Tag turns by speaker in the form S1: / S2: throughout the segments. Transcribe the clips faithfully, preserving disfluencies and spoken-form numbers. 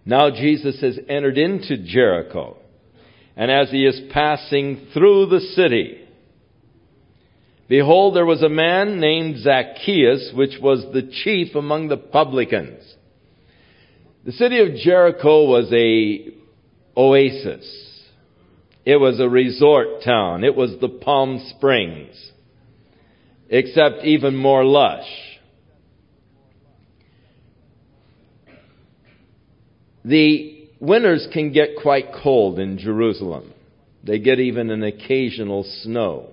S1: Now Jesus has entered into Jericho, and as he is passing through the city, behold, there was a man named Zacchaeus, which was the chief among the publicans. The city of Jericho was a oasis. It was a resort town. It was the Palm Springs, except even more lush. The winters can get quite cold in Jerusalem. They get even an occasional snow.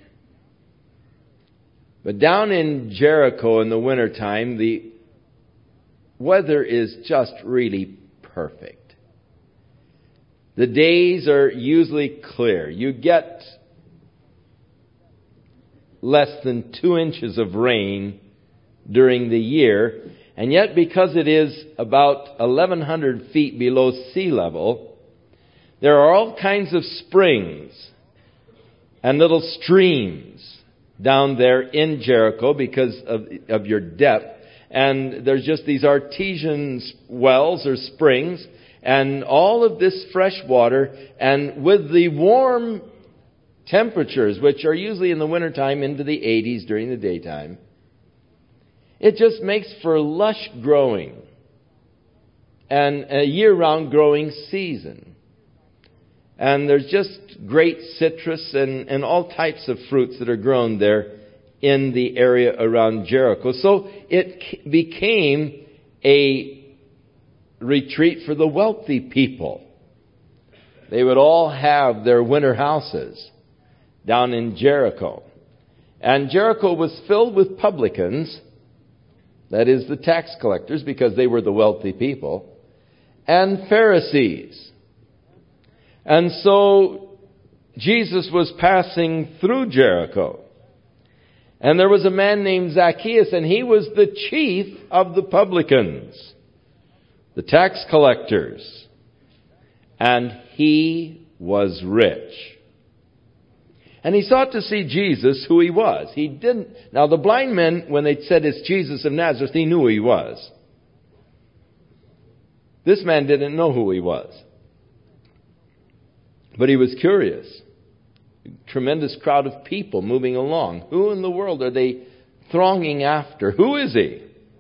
S1: But down in Jericho in the wintertime, the weather is just really perfect. The days are usually clear. You get less than two inches of rain during the year. And yet, because it is about eleven hundred feet below sea level, there are all kinds of springs and little streams down there in Jericho because of, of your depth. And there's just these artesian wells or springs and all of this fresh water. And with the warm temperatures, which are usually in the wintertime into the eighties during the daytime, it just makes for lush growing and a year-round growing season. And there's just great citrus and, and all types of fruits that are grown there in the area around Jericho. So it became a retreat for the wealthy people. They would all have their winter houses down in Jericho. And Jericho was filled with publicans, that is the tax collectors, because they were the wealthy people, and Pharisees. And so Jesus was passing through Jericho. And there was a man named Zacchaeus, and he was the chief of the publicans, the tax collectors. And he was rich. And he sought to see Jesus, who he was. He didn't. Now the blind men, when they said it's Jesus of Nazareth, he knew who he was. This man didn't know who he was. But he was curious. A tremendous crowd of people moving along. Who in the world are they thronging after? Who is he?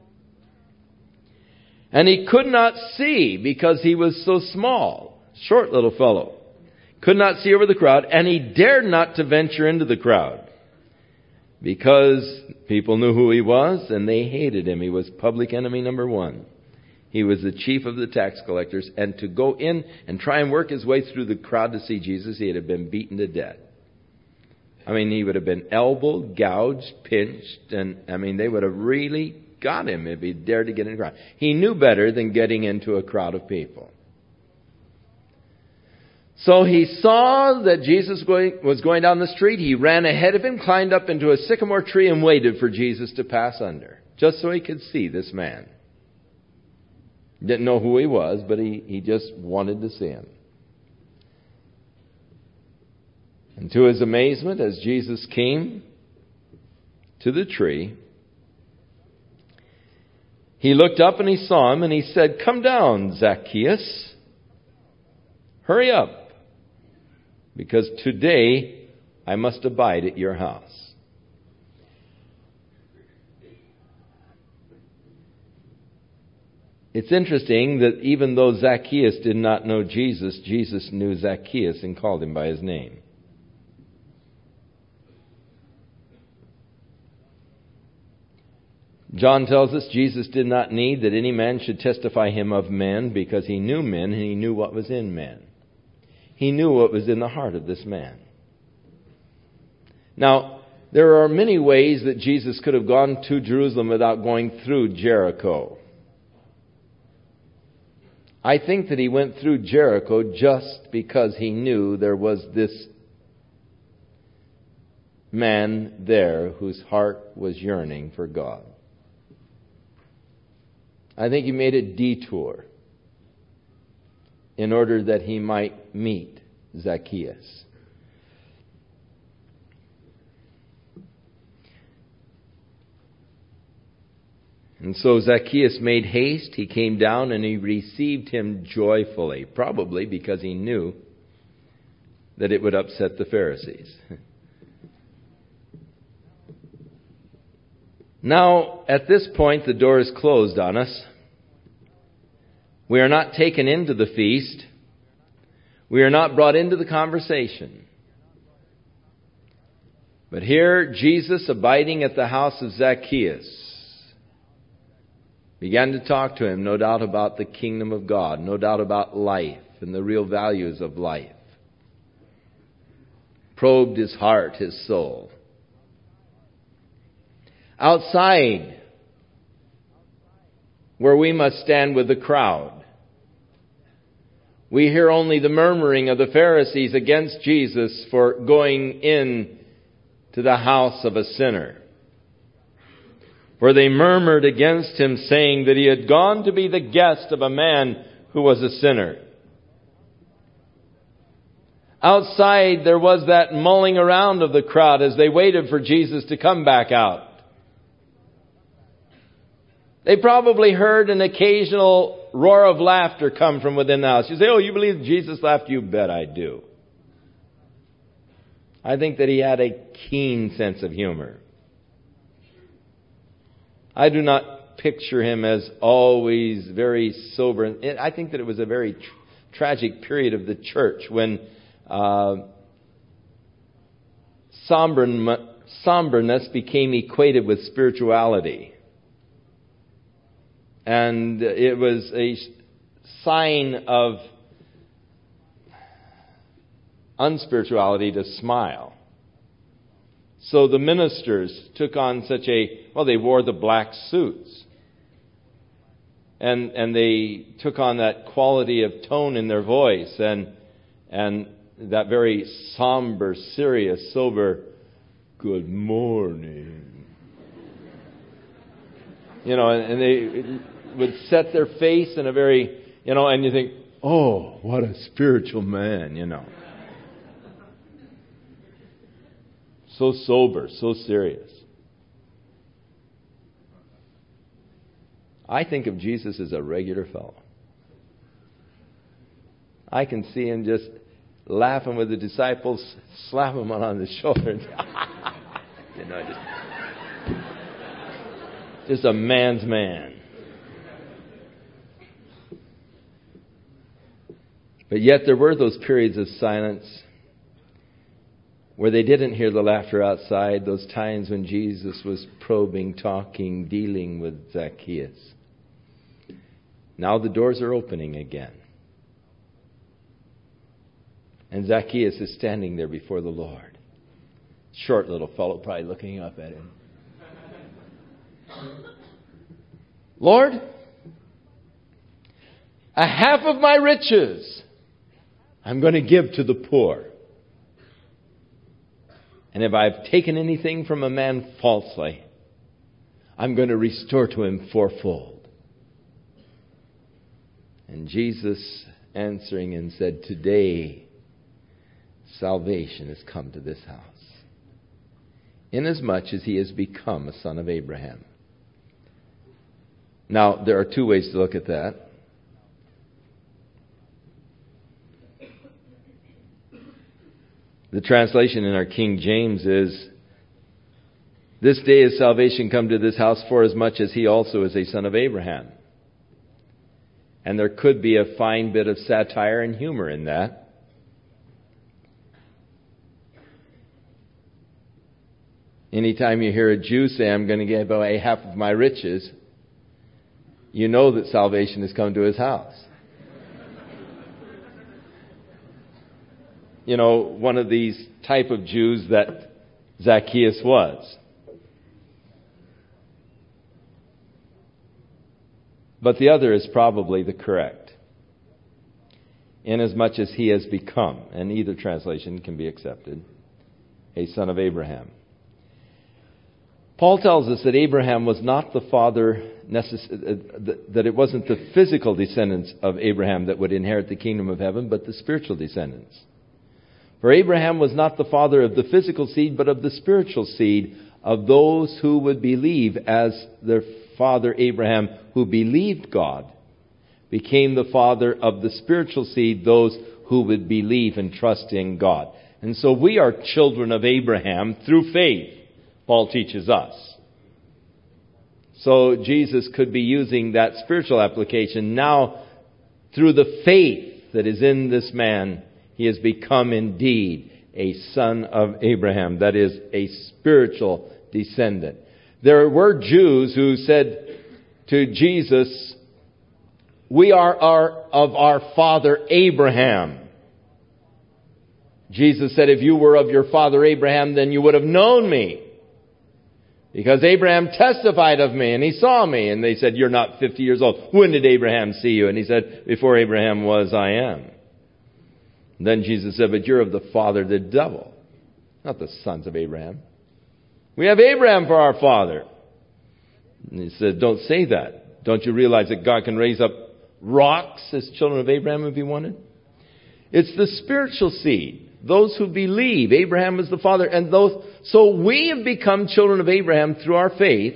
S1: And he could not see because he was so small. Short little fellow. Could not see over the crowd, and he dared not to venture into the crowd because people knew who he was and they hated him. He was public enemy number one. He was the chief of the tax collectors, and to go in and try and work his way through the crowd to see Jesus, he'd have been beaten to death. I mean, he would have been elbowed, gouged, pinched, and I mean, they would have really got him if he dared to get in the crowd. He knew better than getting into a crowd of people. So he saw that Jesus was going down the street. He ran ahead of him, climbed up into a sycamore tree, and waited for Jesus to pass under, just so he could see this man. Didn't know who he was, but he, he just wanted to see him. And to his amazement, as Jesus came to the tree, he looked up and he saw him, and he said, "Come down, Zacchaeus. Hurry up, because today I must abide at your house." It's interesting that even though Zacchaeus did not know Jesus, Jesus knew Zacchaeus and called him by his name. John tells us Jesus did not need that any man should testify him of men, because he knew men and he knew what was in men. He knew what was in the heart of this man. Now, there are many ways that Jesus could have gone to Jerusalem without going through Jericho. I think that he went through Jericho just because he knew there was this man there whose heart was yearning for God. I think he made a detour in order that he might meet Zacchaeus. And so Zacchaeus made haste. He came down and he received him joyfully, probably because he knew that it would upset the Pharisees. Now, at this point, the door is closed on us. We are not taken into the feast. We are not brought into the conversation. But here, Jesus, abiding at the house of Zacchaeus, began to talk to him, no doubt about the kingdom of God, no doubt about life and the real values of life. Probed his heart, his soul. Outside, where we must stand with the crowd, we hear only the murmuring of the Pharisees against Jesus for going in to the house of a sinner. For they murmured against him, saying that he had gone to be the guest of a man who was a sinner. Outside, there was that mulling around of the crowd as they waited for Jesus to come back out. They probably heard an occasional roar of laughter come from within the house. You say, oh, you believe Jesus laughed? You bet I do. I think that he had a keen sense of humor. I do not picture him as always very sober. I think that it was a very tr- tragic period of the church when uh, somber, somberness became equated with spirituality. And it was a sign of unspirituality to smile. So the ministers took on such a, well, they wore the black suits. And and they took on that quality of tone in their voice and and that very somber, serious, sober, good morning. You know, and, and they would set their face in a very, you know, and you think, oh, what a spiritual man, you know. So sober, so serious. I think of Jesus as a regular fellow. I can see him just laughing with the disciples, slap them on the shoulder. And, you know, just, just a man's man. But yet there were those periods of silence where they didn't hear the laughter outside, those times when Jesus was probing, talking, dealing with Zacchaeus. Now the doors are opening again. And Zacchaeus is standing there before the Lord. Short little fellow, probably looking up at him. Lord, a half of my riches I'm going to give to the poor. And if I've taken anything from a man falsely, I'm going to restore to him fourfold. And Jesus answering and said, today salvation has come to this house, inasmuch as he has become a son of Abraham. Now, there are two ways to look at that. The translation in our King James is, this day has salvation come to this house, for as much as he also is a son of Abraham. And there could be a fine bit of satire and humor in that. Anytime you hear a Jew say, I'm going to give away half of my riches, you know that salvation has come to his house. You know, one of these type of Jews that Zacchaeus was. But the other is probably the correct. Inasmuch as he has become, and either translation can be accepted, a son of Abraham. Paul tells us that Abraham was not the father, necess- that it wasn't the physical descendants of Abraham that would inherit the kingdom of heaven, but the spiritual descendants. For Abraham was not the father of the physical seed, but of the spiritual seed of those who would believe as their father Abraham, who believed God, became the father of the spiritual seed, those who would believe and trust in God. And so we are children of Abraham through faith, Paul teaches us. So Jesus could be using that spiritual application. Now, through the faith that is in this man, he has become indeed a son of Abraham. That is, a spiritual descendant. There were Jews who said to Jesus, "We are our, of our father Abraham." Jesus said, "If you were of your father Abraham, then you would have known me. Because Abraham testified of me, and he saw me." And they said, "You're not fifty years old. When did Abraham see you?" And he said, "Before Abraham was, I am." And then Jesus said, "But you're of the father, the devil, not the sons of Abraham. We have Abraham for our father." And he said, "Don't say that. Don't you realize that God can raise up rocks as children of Abraham if he wanted?" It's the spiritual seed. Those who believe. Abraham is the father. And those, so we have become children of Abraham through our faith.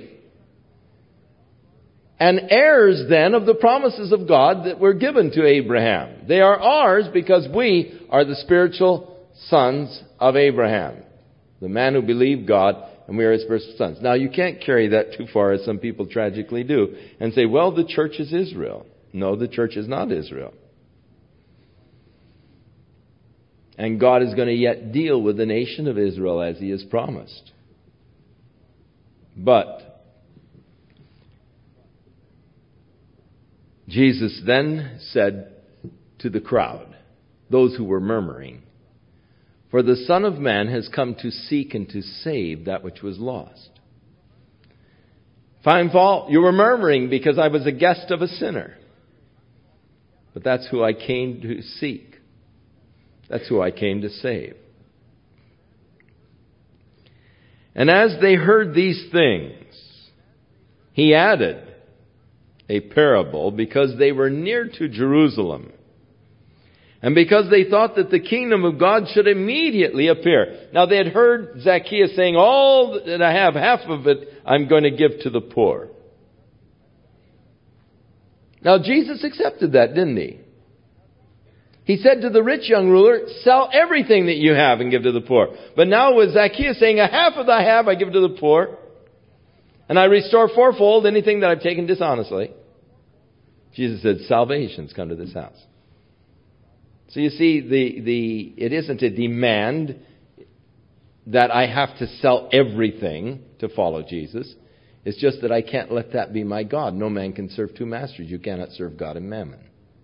S1: And heirs then of the promises of God that were given to Abraham. They are ours because we are the spiritual sons of Abraham. The man who believed God, and we are his spiritual sons. Now you can't carry that too far, as some people tragically do, and say, well, the church is Israel. No, the church is not Israel. And God is going to yet deal with the nation of Israel as he has promised. But Jesus then said to the crowd, those who were murmuring, "For the Son of Man has come to seek and to save that which was lost." Find fault. You were murmuring because I was a guest of a sinner. But that's who I came to seek. That's who I came to save. And as they heard these things, he added a parable because they were near to Jerusalem. And because they thought that the kingdom of God should immediately appear. Now they had heard Zacchaeus saying, "All that I have, half of it, I'm going to give to the poor." Now Jesus accepted that, didn't he? He said to the rich young ruler, "Sell everything that you have and give to the poor." But now with Zacchaeus saying, "A half of I have I give to the poor, and I restore fourfold anything that I've taken dishonestly," Jesus said, "Salvation's come to this house." So you see, the, the it isn't a demand that I have to sell everything to follow Jesus. It's just that I can't let that be my God. No man can serve two masters. You cannot serve God and mammon.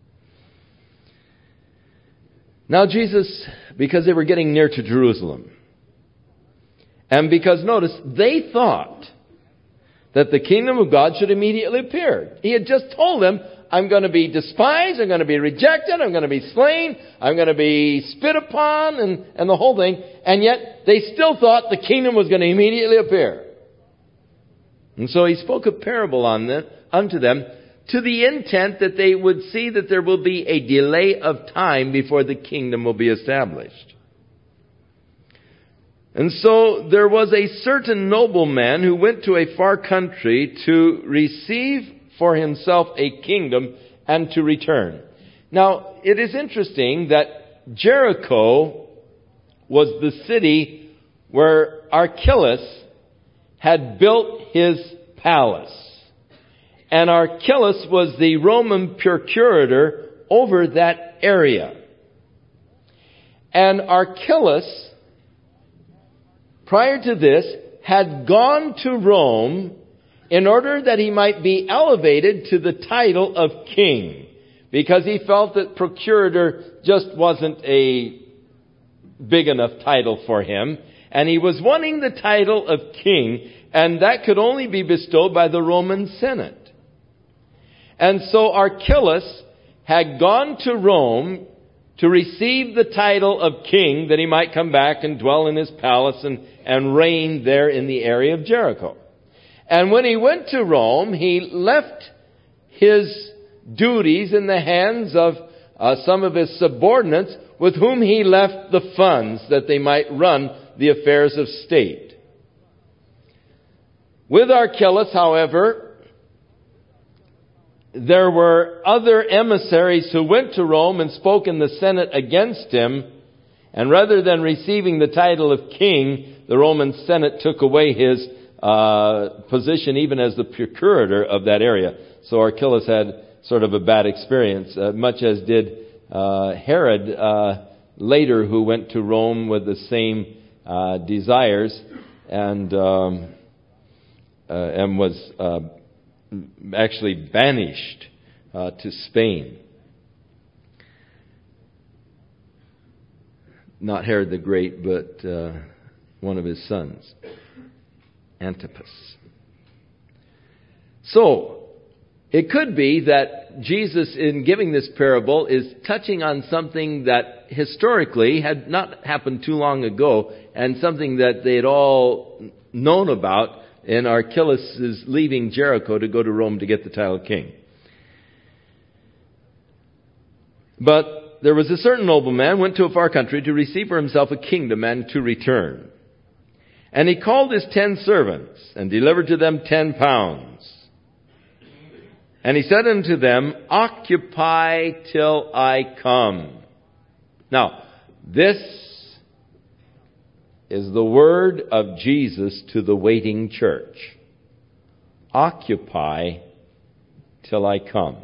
S1: Now Jesus, because they were getting near to Jerusalem, and because, notice, they thought that the kingdom of God should immediately appear. He had just told them, "I'm going to be despised, I'm going to be rejected, I'm going to be slain, I'm going to be spit upon," and, and the whole thing. And yet, they still thought the kingdom was going to immediately appear. And so he spoke a parable on them, unto them, to the intent that they would see that there will be a delay of time before the kingdom will be established. And so there was a certain nobleman who went to a far country to receive for himself a kingdom and to return. Now, it is interesting that Jericho was the city where Archelaus had built his palace. And Archelaus was the Roman procurator over that area. And Archelaus, prior to this, had gone to Rome in order that he might be elevated to the title of king. Because he felt that procurator just wasn't a big enough title for him. And he was wanting the title of king, and that could only be bestowed by the Roman Senate. And so Archelaus had gone to Rome to receive the title of king, that he might come back and dwell in his palace and, and reign there in the area of Jericho. And when he went to Rome, he left his duties in the hands of uh, some of his subordinates, with whom he left the funds that they might run the affairs of state. With Archelaus, however, there were other emissaries who went to Rome and spoke in the Senate against him. And rather than receiving the title of king, the Roman Senate took away his uh, position even as the procurator of that area. So Archelaus had sort of a bad experience, uh, much as did uh, Herod uh, later, who went to Rome with the same uh, desires and um, uh, and was uh, actually banished uh, to Spain. Not Herod the Great, but uh, one of his sons, Antipas. So, it could be that Jesus, in giving this parable, is touching on something that historically had not happened too long ago, and something that they had all known about in Archelaus' leaving Jericho to go to Rome to get the title of king. But there was a certain nobleman, went to a far country to receive for himself a kingdom and to return. And he called his ten servants and delivered to them ten pounds. And he said unto them, Occupy till I come. Now, this is the word of Jesus to the waiting church. Occupy till I come.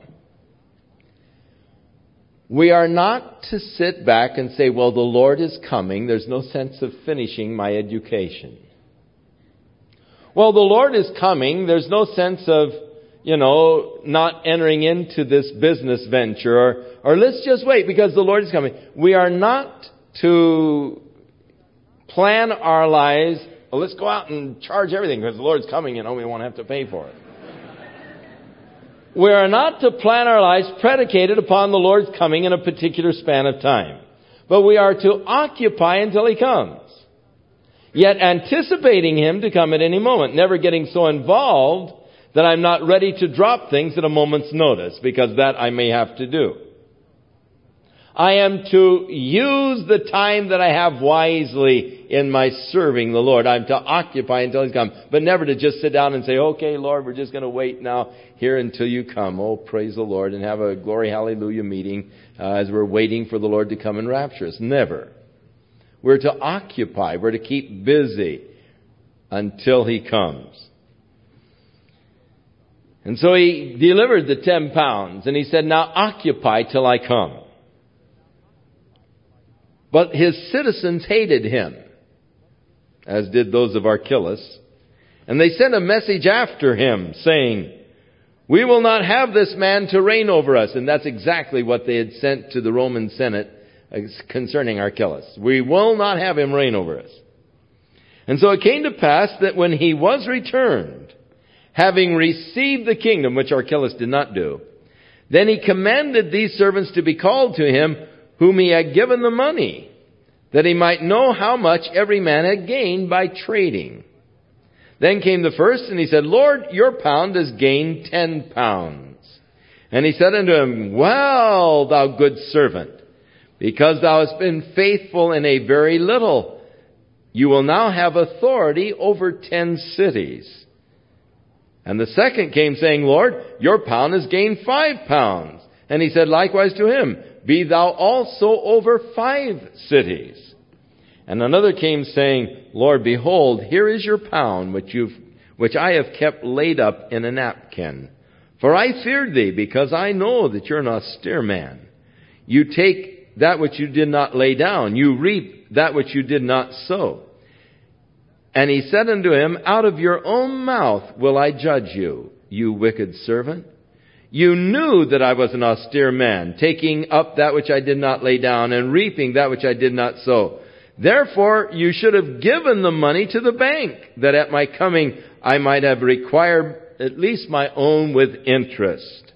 S1: We are not to sit back and say, well, the Lord is coming. There's no sense of finishing my education. Well, the Lord is coming. There's no sense of, you know, not entering into this business venture. Or, or let's just wait because the Lord is coming. We are not to plan our lives. Well, let's go out and charge everything because the Lord's coming, you know, we won't have to pay for it. We are not to plan our lives predicated upon the Lord's coming in a particular span of time. But we are to occupy until He comes. Yet anticipating Him to come at any moment. Never getting so involved that I'm not ready to drop things at a moment's notice, because that I may have to do. I am to use the time that I have wisely in my serving the Lord. I'm to occupy until He's come. But never to just sit down and say, okay, Lord, we're just going to wait now here until you come. Oh, praise the Lord, and have a glory hallelujah meeting uh, as we're waiting for the Lord to come and rapture us. Never. We're to occupy. We're to keep busy until He comes. And so He delivered the ten pounds, and He said, now occupy till I come. But His citizens hated Him, as did those of Archelaus. And they sent a message after Him, saying, we will not have this man to reign over us. And that's exactly what they had sent to the Roman Senate concerning Archelaus. We will not have him reign over us. And so it came to pass that when he was returned, having received the kingdom, which Archelaus did not do, then he commanded these servants to be called to him, whom he had given the money, that he might know how much every man had gained by trading. Then came the first, and he said, Lord, your pound has gained ten pounds. And he said unto him, well, thou good servant, because thou hast been faithful in a very little, you will now have authority over ten cities. And the second came, saying, Lord, your pound has gained five pounds. And he said likewise to him, be thou also over five cities. And another came, saying, Lord, behold, here is your pound, which you've, which I have kept laid up in a napkin. For I feared thee, because I know that you're an austere man. You take that which you did not lay down. You reap that which you did not sow. And he said unto him, out of your own mouth will I judge you, you wicked servant. You knew that I was an austere man, taking up that which I did not lay down, and reaping that which I did not sow. Therefore you should have given the money to the bank, that at my coming I might have required at least my own with interest.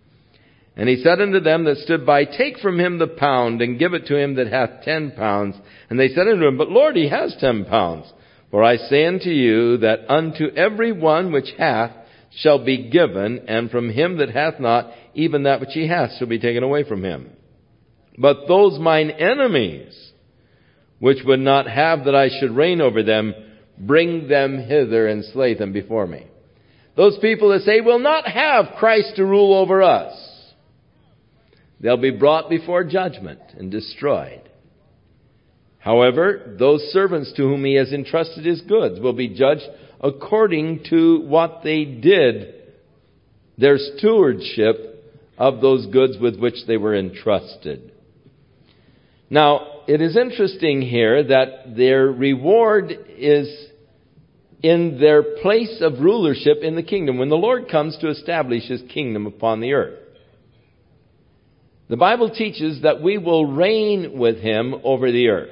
S1: And he said unto them that stood by, take from him the pound, and give it to him that hath ten pounds. And they said unto him, but Lord, he has ten pounds. For I say unto you, that unto every one which hath shall be given, and from him that hath not, even that which he hath shall be taken away from him. But those mine enemies, which would not have that I should reign over them, bring them hither and slay them before me. those people that say, we'll not have Christ to rule over us, they'll be brought before judgment and destroyed. However, those servants to whom he has entrusted his goods will be judged according to what they did, their stewardship of those goods with which they were entrusted. Now, it is interesting here that their reward is in their place of rulership in the kingdom, when the Lord comes to establish his kingdom upon the earth. The Bible teaches that we will reign with him over the earth.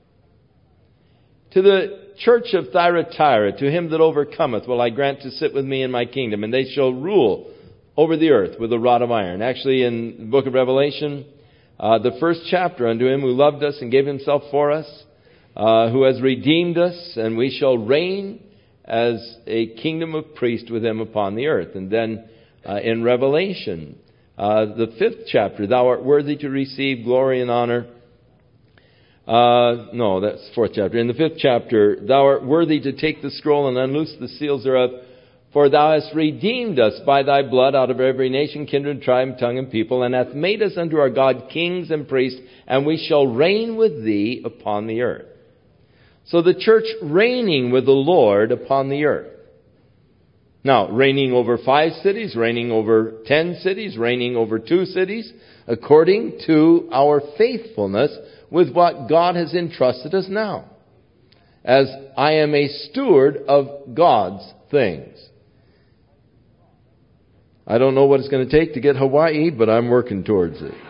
S1: To the church of Thyatira, to him that overcometh will I grant to sit with me in my kingdom, and they shall rule over the earth with a rod of iron. Actually, in the book of Revelation, uh, the first chapter, unto him who loved us and gave himself for us, uh, who has redeemed us, and we shall reign as a kingdom of priests with him upon the earth. And then uh, in Revelation, uh, the fifth chapter, thou art worthy to receive glory and honor. Uh, no, that's fourth chapter. In the fifth chapter, thou art worthy to take the scroll and unloose the seals thereof, for thou hast redeemed us by thy blood out of every nation, kindred, tribe, tongue, and people, and hast made us unto our God kings and priests, and we shall reign with thee upon the earth. So the church reigning with the Lord upon the earth. Now, reigning over five cities, reigning over ten cities, reigning over two cities, according to our faithfulness with what God has entrusted us now. As I am a steward of God's things. I don't know what it's going to take to get Hawaii, but I'm working towards it.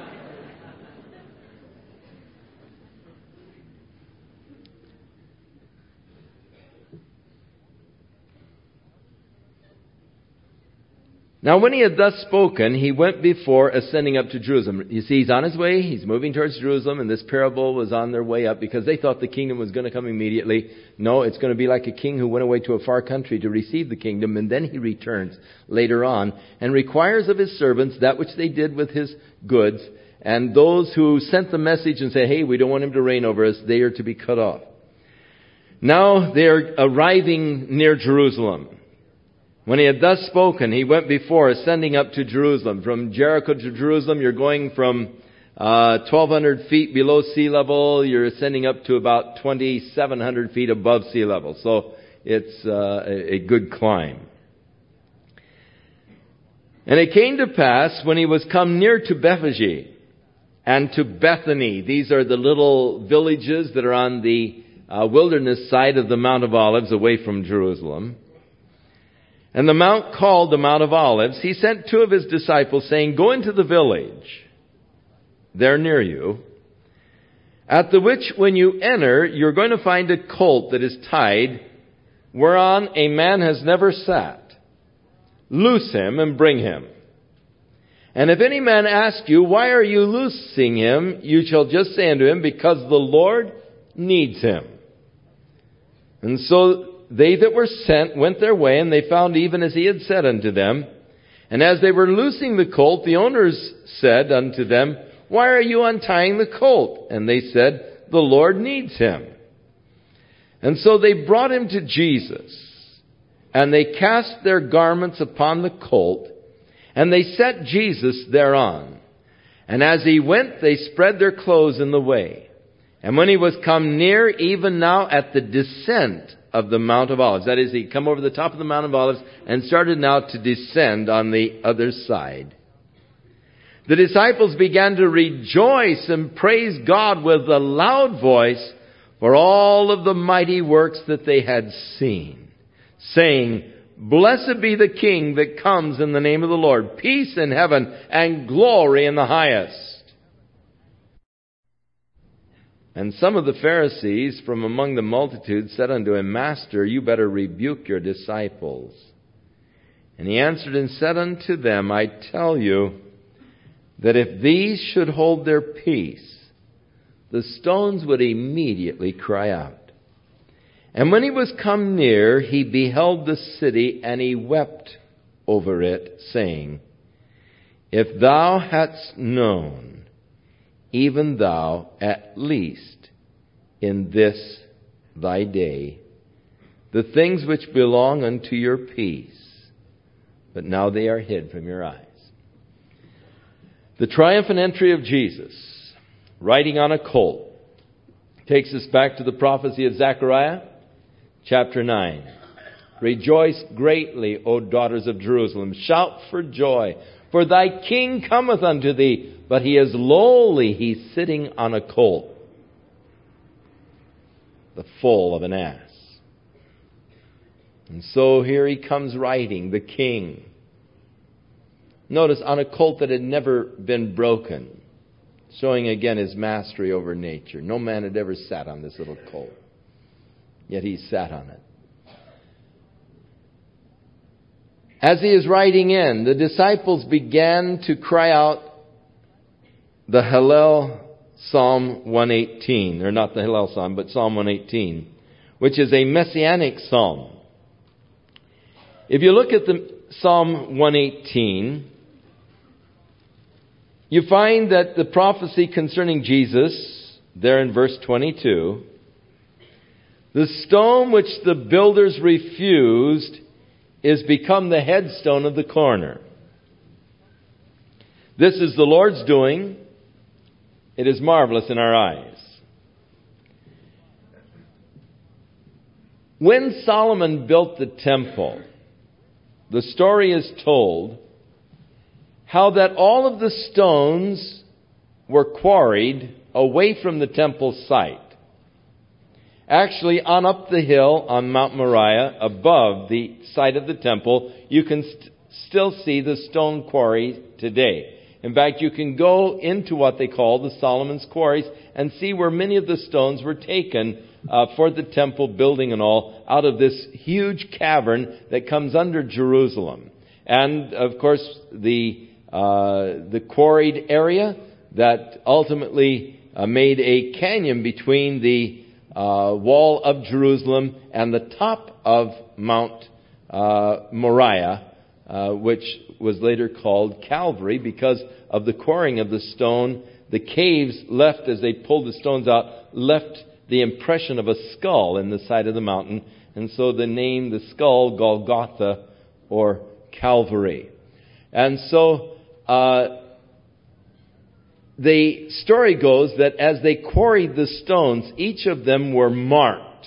S1: Now when he had thus spoken, he went before, ascending up to Jerusalem. You see, he's on his way, he's moving towards Jerusalem, and this parable was on their way up because they thought the kingdom was going to come immediately. No, it's going to be like a king who went away to a far country to receive the kingdom, and then he returns later on and requires of his servants that which they did with his goods, and those who sent the message and said, hey, we don't want him to reign over us, they are to be cut off. Now they're arriving near Jerusalem. When he had thus spoken, he went before, ascending up to Jerusalem. From Jericho to Jerusalem, you're going from uh, twelve hundred feet below sea level. You're ascending up to about twenty-seven hundred feet above sea level. So it's uh, a, a good climb. And it came to pass, when he was come near to Bethphage and to Bethany, these are the little villages that are on the uh, wilderness side of the Mount of Olives, away from Jerusalem. And the mount called the Mount of Olives, he sent two of his disciples, saying, go into the village, there near you, at the which when you enter, you're going to find a colt that is tied, whereon a man has never sat. Loose him and bring him. And if any man ask you, why are you loosing him? You shall just say unto him, because the Lord needs him. And so they that were sent went their way, and they found even as he had said unto them. And as they were loosing the colt, the owners said unto them, why are you untying the colt? And they said, the Lord needs him. And so they brought him to Jesus, and they cast their garments upon the colt, and they set Jesus thereon. And as he went, they spread their clothes in the way. And when he was come near, even now at the descent of the Mount of Olives, that is, he come over the top of the Mount of Olives and started now to descend on the other side, the disciples began to rejoice and praise God with a loud voice for all of the mighty works that they had seen, saying, blessed be the King that comes in the name of the Lord, peace in heaven and glory in the highest. And some of the Pharisees from among the multitude said unto him, Master, you better rebuke your disciples. And he answered and said unto them, I tell you that if these should hold their peace, the stones would immediately cry out. And when he was come near, he beheld the city, and he wept over it, saying, If thou hadst known, even thou at least in this thy day, the things which belong unto your peace, but now they are hid from your eyes. The triumphant entry of Jesus, riding on a colt, takes us back to the prophecy of Zechariah, chapter nine. Rejoice greatly, O daughters of Jerusalem. Shout for joy, for thy king cometh unto thee, but he is lowly, he's sitting on a colt, the foal of an ass. And so here he comes riding, the king. Notice, on a colt that had never been broken, showing again his mastery over nature. No man had ever sat on this little colt, yet he sat on it. As he is riding in, the disciples began to cry out the Hallel Psalm one eighteen, or not the Hallel Psalm, but Psalm one eighteen, which is a messianic psalm. If you look at the Psalm one eighteen, you find that the prophecy concerning Jesus, there in verse twenty-two, the stone which the builders refused is become the headstone of the corner. This is the Lord's doing. It is marvelous in our eyes. When Solomon built the temple, the story is told how that all of the stones were quarried away from the temple site. Actually, on up the hill on Mount Moriah, above the site of the temple, you can st- still see the stone quarry today. In fact, you can go into what they call the Solomon's Quarries and see where many of the stones were taken uh, for the temple building and all, out of this huge cavern that comes under Jerusalem. And, of course, the uh, the quarried area that ultimately uh, made a canyon between the Uh, wall of Jerusalem and the top of Mount uh, Moriah, uh, which was later called Calvary because of the quarrying of the stone. The caves left, as they pulled the stones out, left the impression of a skull in the side of the mountain. And so the name, the skull, Golgotha or Calvary. And so uh the story goes that as they quarried the stones, each of them were marked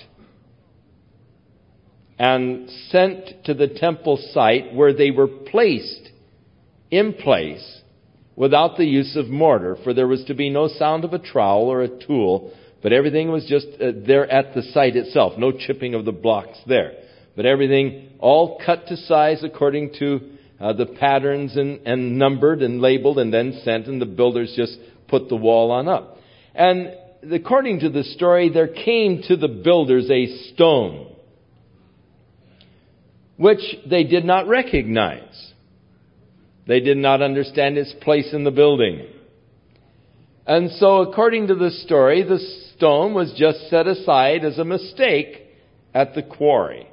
S1: and sent to the temple site where they were placed in place without the use of mortar, for there was to be no sound of a trowel or a tool, but everything was just uh, there at the site itself. No chipping of the blocks there, but everything all cut to size according to Uh, the patterns and, and numbered and labeled and then sent, and the builders just put the wall on up. And according to the story, there came to the builders a stone which they did not recognize. They did not understand its place in the building. And so according to the story, the stone was just set aside as a mistake at the quarry.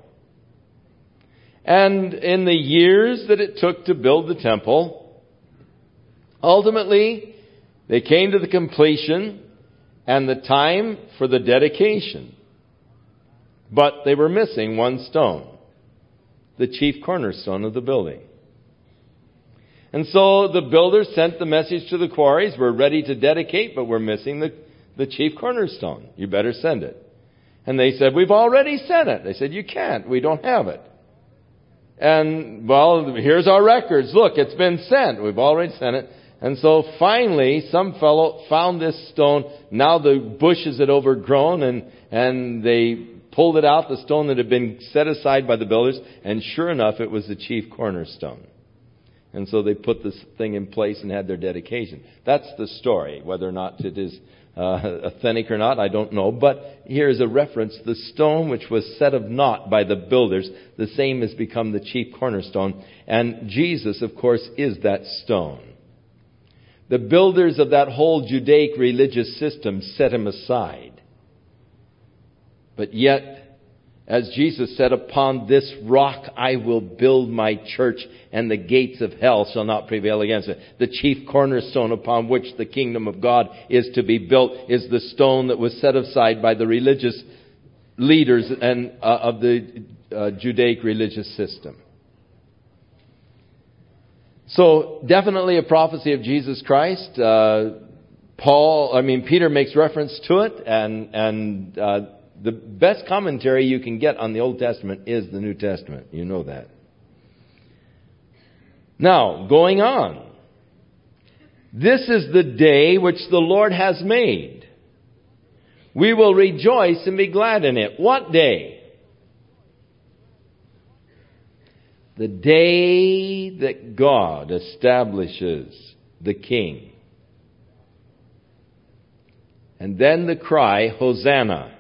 S1: And in the years that it took to build the temple, ultimately, they came to the completion and the time for the dedication. But they were missing one stone, the chief cornerstone of the building. And so the builders sent the message to the quarries, we're ready to dedicate, but we're missing the, the chief cornerstone. You better send it. And they said, we've already sent it. They said, you can't. We don't have it. And, well, here's our records. Look, it's been sent. We've already sent it. And so finally, some fellow found this stone. Now the bushes had overgrown, and, and they pulled it out, the stone that had been set aside by the builders. And sure enough, it was the chief cornerstone. And so they put this thing in place and had their dedication. That's the story. Whether or not it is uh, authentic or not, I don't know. But here's a reference. The stone which was set of naught by the builders, the same has become the chief cornerstone. And Jesus, of course, is that stone. The builders of that whole Judaic religious system set him aside. But yet, as Jesus said, upon this rock I will build my church, and the gates of hell shall not prevail against it. The chief cornerstone upon which the kingdom of God is to be built is the stone that was set aside by the religious leaders and uh, of the uh, Judaic religious system. So, definitely a prophecy of Jesus Christ. Uh, Paul, I mean, Peter makes reference to it, and, and uh, the best commentary you can get on the Old Testament is the New Testament. You know that. Now, going on. This is the day which the Lord has made. We will rejoice and be glad in it. What day? The day that God establishes the King. And then the cry, Hosanna.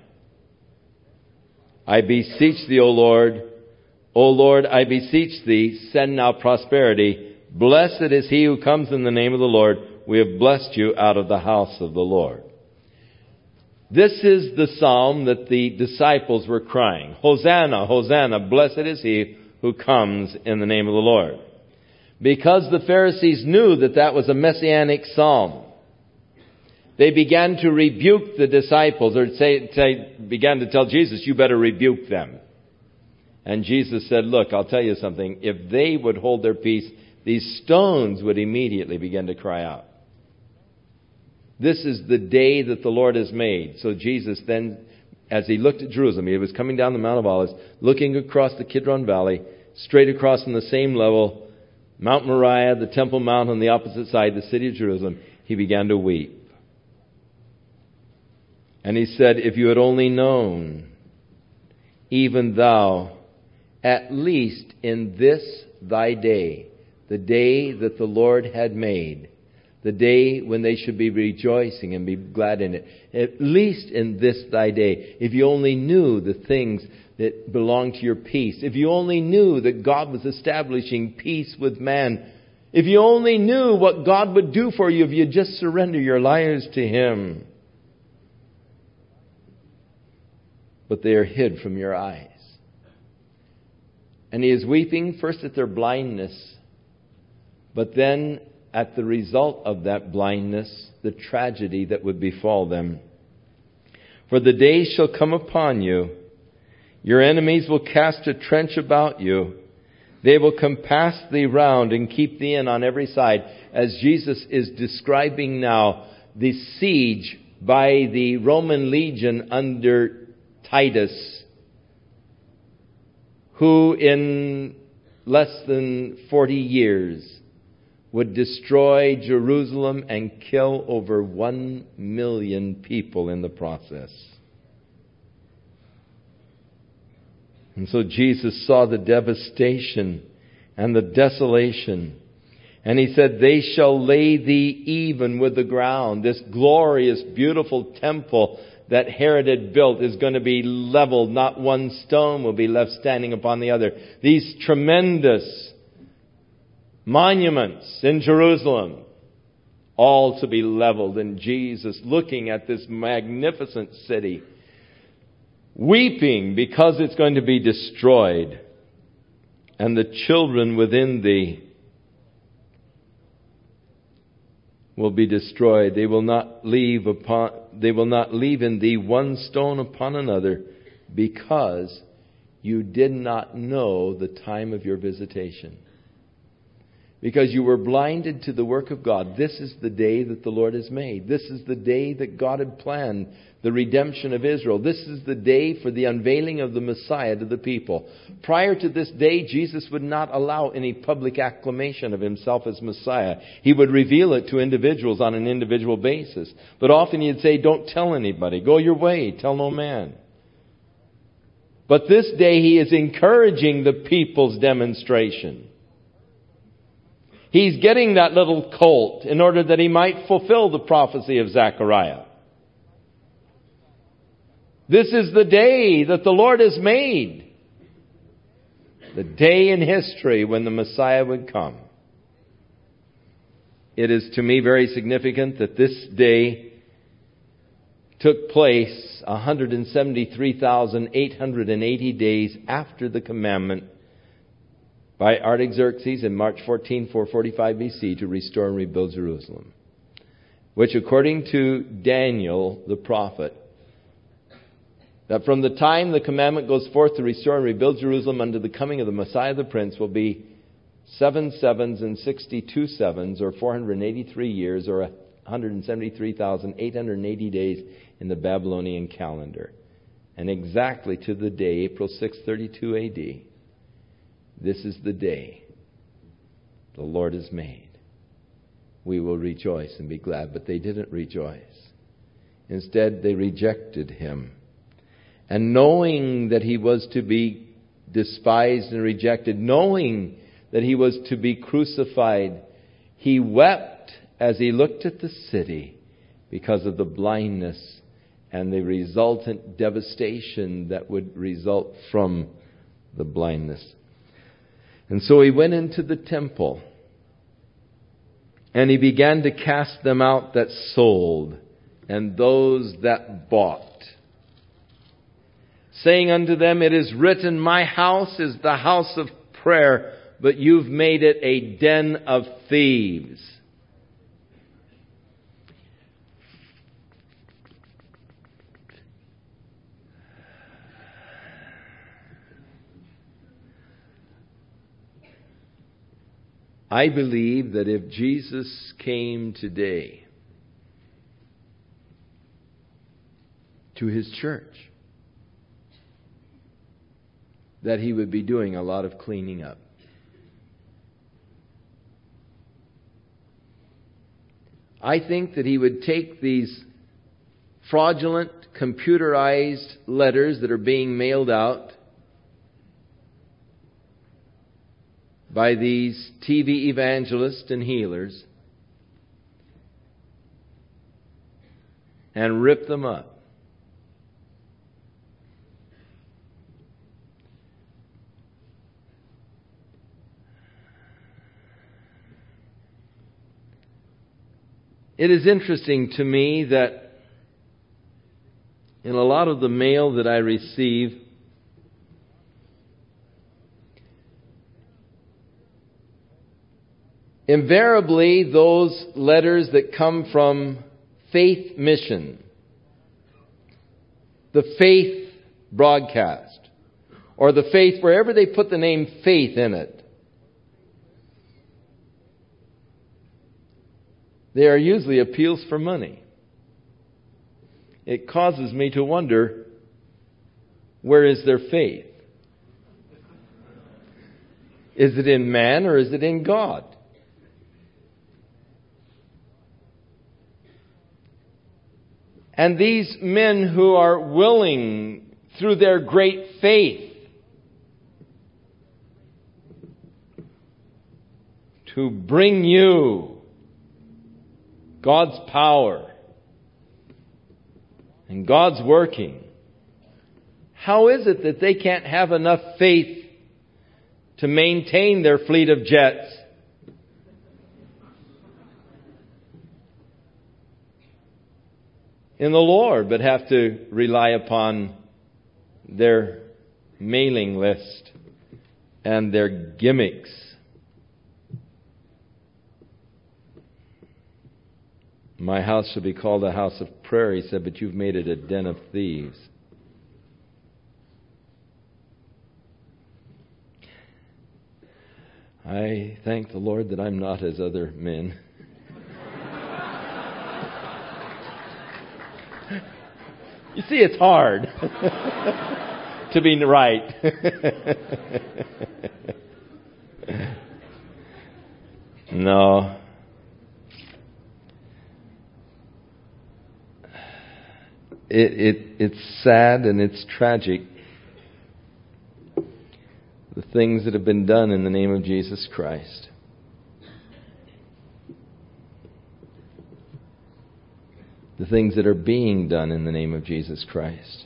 S1: I beseech thee, O Lord. O Lord, I beseech thee, send now prosperity. Blessed is he who comes in the name of the Lord. We have blessed you out of the house of the Lord. This is the psalm that the disciples were crying. Hosanna, Hosanna, blessed is he who comes in the name of the Lord. Because the Pharisees knew that that was a messianic psalm, they began to rebuke the disciples, or say, say, began to tell Jesus, you better rebuke them. And Jesus said, look, I'll tell you something. If they would hold their peace, these stones would immediately begin to cry out. This is the day that the Lord has made. So Jesus then, as he looked at Jerusalem, he was coming down the Mount of Olives, looking across the Kidron Valley, straight across on the same level, Mount Moriah, the Temple Mount on the opposite side, the city of Jerusalem, he began to weep. And he said, if you had only known, even thou, at least in this thy day, the day that the Lord had made, the day when they should be rejoicing and be glad in it, at least in this thy day, if you only knew the things that belong to your peace, if you only knew that God was establishing peace with man, if you only knew what God would do for you if you just surrender your lives to Him. But they are hid from your eyes. And he is weeping first at their blindness, but then at the result of that blindness, the tragedy that would befall them. For the days shall come upon you, your enemies will cast a trench about you. They will compass thee round and keep thee in on every side. As Jesus is describing now the siege by the Roman legion under Titus, who in less than forty years would destroy Jerusalem and kill over one million people in the process. And so Jesus saw the devastation and the desolation. And he said, they shall lay thee even with the ground. This glorious, beautiful temple that Herod had built is going to be leveled. Not one stone will be left standing upon the other. These tremendous monuments in Jerusalem, all to be leveled. And Jesus, looking at this magnificent city, weeping because it's going to be destroyed. And the children within thee will be destroyed. They will not leave upon, they will not leave in thee one stone upon another, because you did not know the time of your visitation. Because you were blinded to the work of God. This is the day that the Lord has made. This is the day that God had planned the redemption of Israel. This is the day for the unveiling of the Messiah to the people. Prior to this day, Jesus would not allow any public acclamation of Himself as Messiah. He would reveal it to individuals on an individual basis. But often He'd say, don't tell anybody. Go your way. Tell no man. But this day He is encouraging the people's demonstration. He's getting that little colt in order that He might fulfill the prophecy of Zechariah. This is the day that the Lord has made. The day in history when the Messiah would come. It is to me very significant that this day took place one hundred seventy-three thousand eight hundred eighty days after the commandment by Artaxerxes in March fourteenth, four forty-five B C to restore and rebuild Jerusalem. Which, according to Daniel the prophet, that from the time the commandment goes forth to restore and rebuild Jerusalem unto the coming of the Messiah the Prince will be seven sevens and sixty-two sevens, or four hundred eighty-three years, or one hundred seventy-three thousand eight hundred eighty days in the Babylonian calendar. And exactly to the day, April sixth, thirty-two A D, this is the day the Lord has made. We will rejoice and be glad. But they didn't rejoice. Instead, they rejected him. And knowing that he was to be despised and rejected, knowing that he was to be crucified, he wept as he looked at the city because of the blindness and the resultant devastation that would result from the blindness. And so he went into the temple, and he began to cast them out that sold, and those that bought, saying unto them, It is written, My house is the house of prayer, but you've made it a den of thieves. I believe that if Jesus came today to his church, that he would be doing a lot of cleaning up. I think that he would take these fraudulent, computerized letters that are being mailed out by these T V evangelists and healers and rip them up. It is interesting to me that in a lot of the mail that I receive, invariably those letters that come from Faith Mission, the Faith broadcast, or the Faith, wherever they put the name Faith in it, they are usually appeals for money. It causes me to wonder, where is their faith? Is it in man or is it in God? And these men who are willing, through their great faith, to bring you God's power and God's working, how is it that they can't have enough faith to maintain their fleet of jets? In the Lord, but have to rely upon their mailing list and their gimmicks? My house shall be called a house of prayer, he said, but you've made it a den of thieves. I thank the Lord that I'm not as other men. You see, it's hard to be right. No. It, it, it's sad and it's tragic, the things that have been done in the name of Jesus Christ. The things that are being done in the name of Jesus Christ.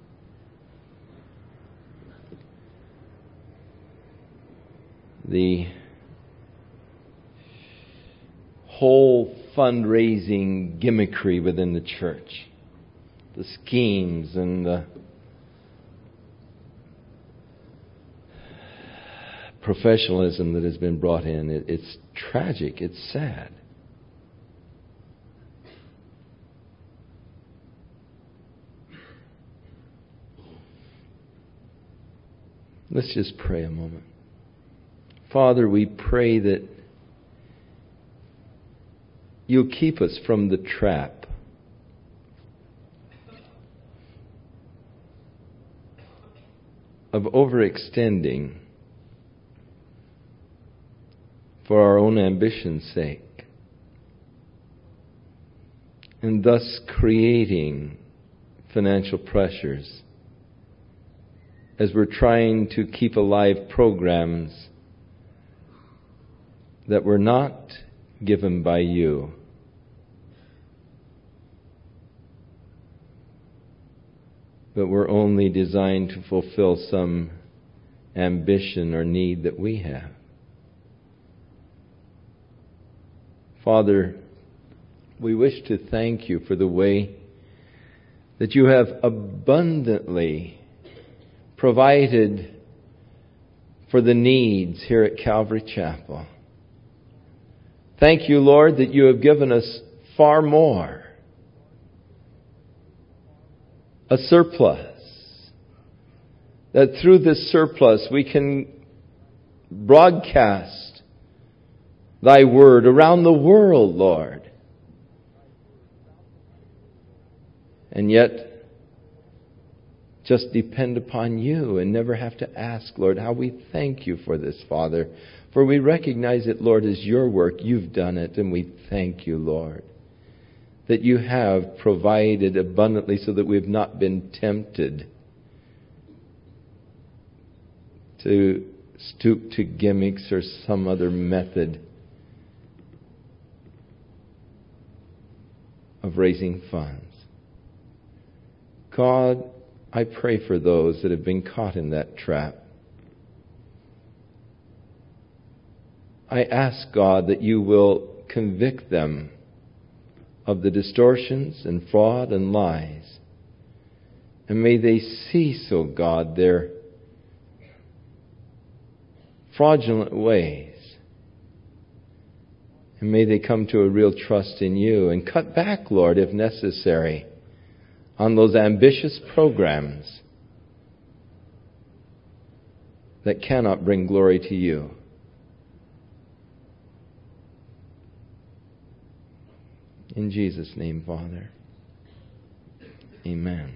S1: The whole fundraising gimmickry within the church. The schemes and the professionalism that has been brought in. It, it's tragic. It's sad. Let's just pray a moment. Father, we pray that you'll keep us from the trap of overextending for our own ambition's sake, and thus creating financial pressures as we're trying to keep alive programs that were not given by you, but were only designed to fulfill some ambition or need that we have. Father, we wish to thank you for the way that you have abundantly provided for the needs here at Calvary Chapel. Thank you, Lord, that you have given us far more. A surplus. That through this surplus we can broadcast thy word around the world, Lord. And yet, just depend upon you and never have to ask, Lord. How we thank you for this, Father. For we recognize it, Lord, as your work. You've done it, and we thank you, Lord, that you have provided abundantly so that we have not been tempted to stoop to gimmicks or some other method of raising funds. God, I pray for those that have been caught in that trap. I ask, God, that you will convict them of the distortions and fraud and lies. And may they cease, O God, their fraudulent ways. And may they come to a real trust in you and cut back, Lord, if necessary, on those ambitious programs that cannot bring glory to you. In Jesus' name, Father. Amen.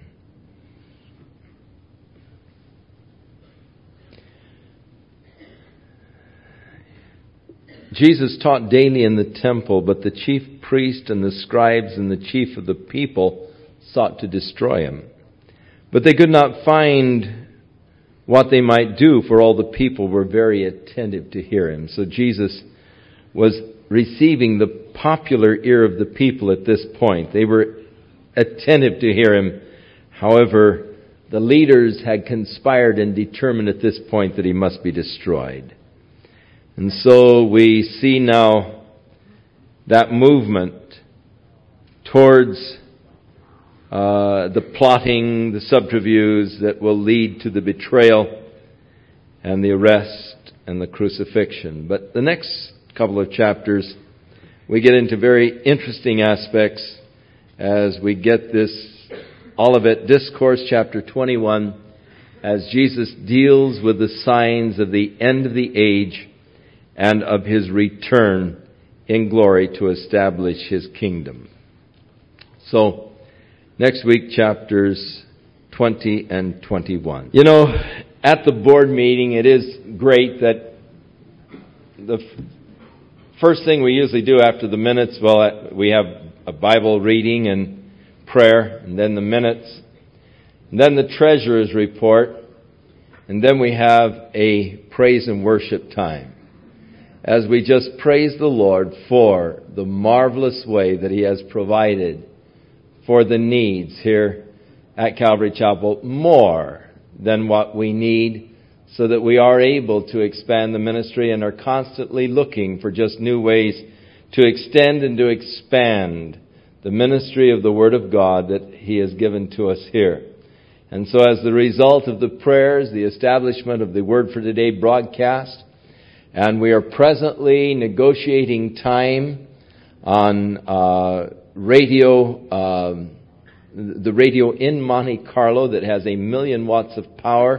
S1: Jesus taught daily in the temple, but the chief priest and the scribes and the chief of the people sought to destroy him. But they could not find what they might do, for all the people were very attentive to hear him. So Jesus was receiving the popular ear of the people at this point. They were attentive to hear him. However, the leaders had conspired and determined at this point that he must be destroyed. And so we see now that movement towards uh, the plotting, the subterfuge that will lead to the betrayal and the arrest and the crucifixion. But the next couple of chapters, we get into very interesting aspects as we get this Olivet Discourse, chapter twenty-one, as Jesus deals with the signs of the end of the age and of his return in glory to establish his kingdom. So, next week, chapters twenty and twenty-one. You know, at the board meeting, it is great that the first thing we usually do after the minutes, well, we have a Bible reading and prayer, and then the minutes, and then the treasurer's report, and then we have a praise and worship time, as we just praise the Lord for the marvelous way that he has provided for the needs here at Calvary Chapel, more than what we need, so that we are able to expand the ministry and are constantly looking for just new ways to extend and to expand the ministry of the Word of God that he has given to us here. And so as the result of the prayers, the establishment of the Word for Today broadcast, and we are presently negotiating time on uh, radio, uh, the radio in Monte Carlo that has a million watts of power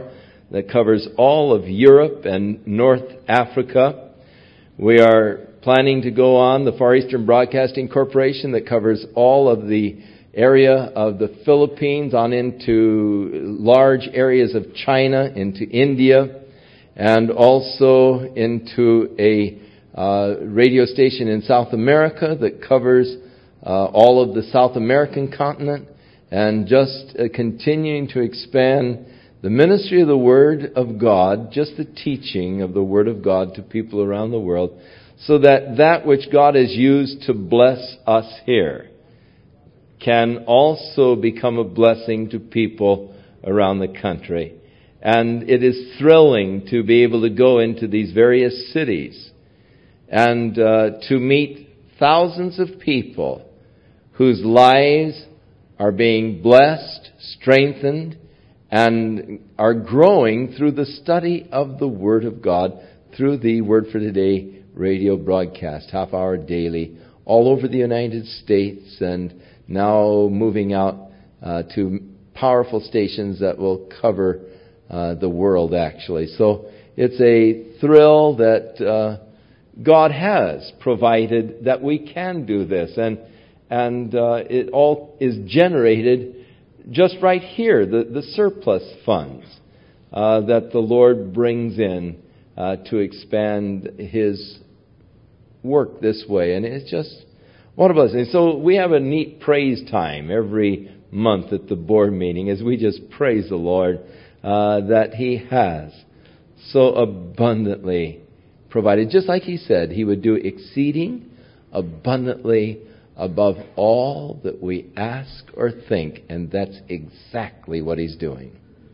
S1: that covers all of Europe and North Africa. We are planning to go on the Far Eastern Broadcasting Corporation that covers all of the area of the Philippines on into large areas of China, into India, and also into a uh, radio station in South America that covers uh, all of the South American continent, and just uh, continuing to expand the ministry of the Word of God, just the teaching of the Word of God to people around the world, so that that which God has used to bless us here can also become a blessing to people around the country. And it is thrilling to be able to go into these various cities and uh, to meet thousands of people whose lives are being blessed, strengthened, and are growing through the study of the Word of God, through the Word for Today radio broadcast, half hour daily, all over the United States, and now moving out uh, to powerful stations that will cover uh, the world, actually. So it's a thrill that uh, God has provided that we can do this, and and uh, it all is generated just right here, the, the surplus funds uh, that the Lord brings in uh, to expand His work this way. And it's just what a blessing. So we have a neat praise time every month at the board meeting as we just praise the Lord uh, that He has so abundantly provided. Just like He said, He would do exceeding abundantly above all that we ask or think. And that's exactly what He's doing.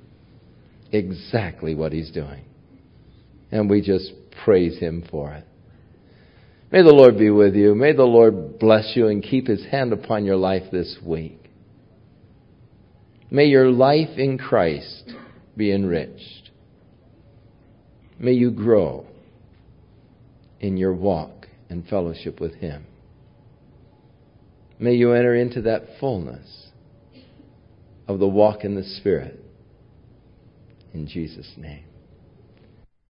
S1: Exactly what He's doing. And we just praise Him for it. May the Lord be with you. May the Lord bless you and keep His hand upon your life this week. May your life in Christ be enriched. May you grow in your walk and fellowship with Him. May you enter into that fullness of the walk in the Spirit. In Jesus' name.